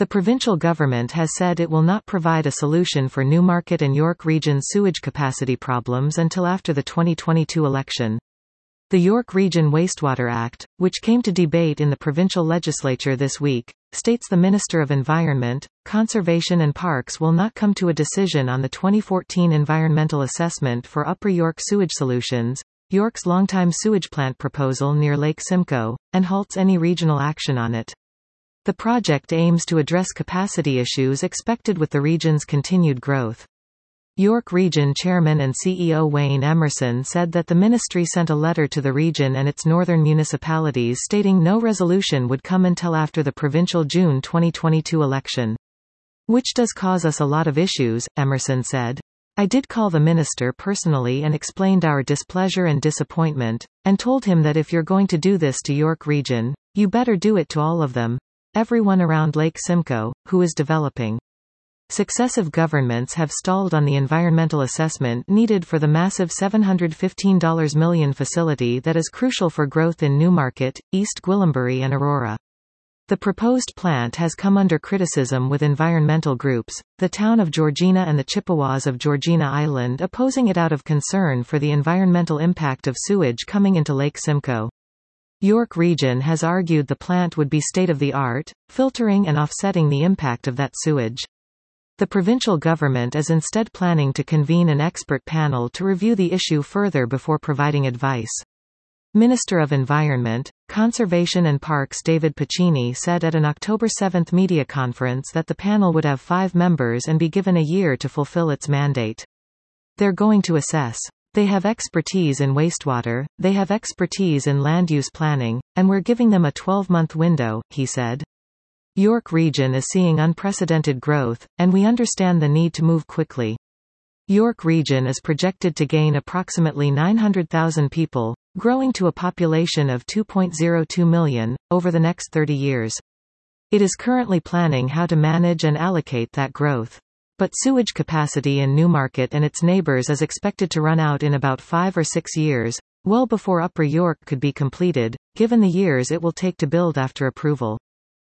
The provincial government has said it will not provide a solution for Newmarket and York Region sewage capacity problems until after the 2022 election. The York Region Wastewater Act, which came to debate in the provincial legislature this week, states the Minister of Environment, Conservation and Parks will not come to a decision on the 2014 environmental assessment for Upper York Sewage Solutions, York's longtime sewage plant proposal near Lake Simcoe, and halts any regional action on it. The project aims to address capacity issues expected with the region's continued growth. York Region Chairman and CEO Wayne Emerson said that the ministry sent a letter to the region and its northern municipalities stating no resolution would come until after the provincial June 2022 election. Which does cause us a lot of issues, Emerson said. I did call the minister personally and explained our displeasure and disappointment, and told him that if you're going to do this to York Region, you better do it to all of them. Everyone around Lake Simcoe, who is developing. Successive governments have stalled on the environmental assessment needed for the massive $715 million facility that is crucial for growth in Newmarket, East Gwillimbury and Aurora. The proposed plant has come under criticism with environmental groups, the town of Georgina and the Chippewas of Georgina Island opposing it out of concern for the environmental impact of sewage coming into Lake Simcoe. York Region has argued the plant would be state-of-the-art, filtering and offsetting the impact of that sewage. The provincial government is instead planning to convene an expert panel to review the issue further before providing advice. Minister of Environment, Conservation and Parks David Piccini said at an October 7 media conference that the panel would have 5 members and be given a year to fulfill its mandate. They're going to assess. They have expertise in wastewater, they have expertise in land use planning, and we're giving them a 12-month window, he said. York Region is seeing unprecedented growth, and we understand the need to move quickly. York Region is projected to gain approximately 900,000 people, growing to a population of 2.02 million, over the next 30 years. It is currently planning how to manage and allocate that growth. But sewage capacity in Newmarket and its neighbours is expected to run out in about 5 or 6 years, well before Upper York could be completed, given the years it will take to build after approval.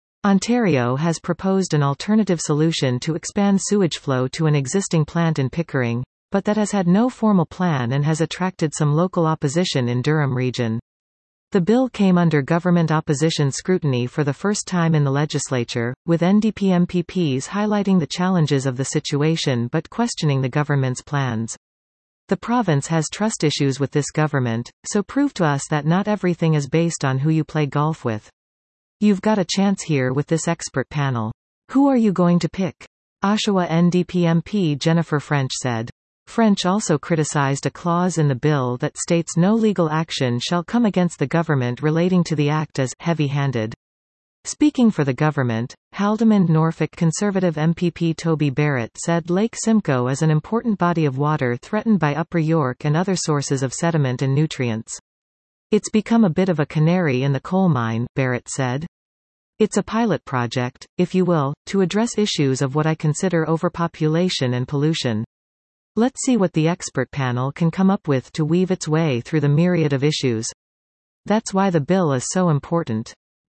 Ontario has proposed an alternative solution to expand sewage flow to an existing plant in Pickering, but that has had no formal plan and has attracted some local opposition in Durham Region. The bill came under government opposition scrutiny for the first time in the legislature, with NDP MPPs highlighting the challenges of the situation but questioning the government's plans. The province has trust issues with this government, so prove to us that not everything is based on who you play golf with. You've got a chance here with this expert panel. Who are you going to pick? Oshawa NDP MP Jennifer French said. French also criticized a clause in the bill that states no legal action shall come against the government relating to the act as heavy-handed. Speaking for the government, Haldimand Norfolk Conservative MPP Toby Barrett said Lake Simcoe is an important body of water threatened by Upper York and other sources of sediment and nutrients. It's become a bit of a canary in the coal mine, Barrett said. It's a pilot project, if you will, to address issues of what I consider overpopulation and pollution. Let's see what the expert panel can come up with to weave its way through the myriad of issues. That's why the bill is so important.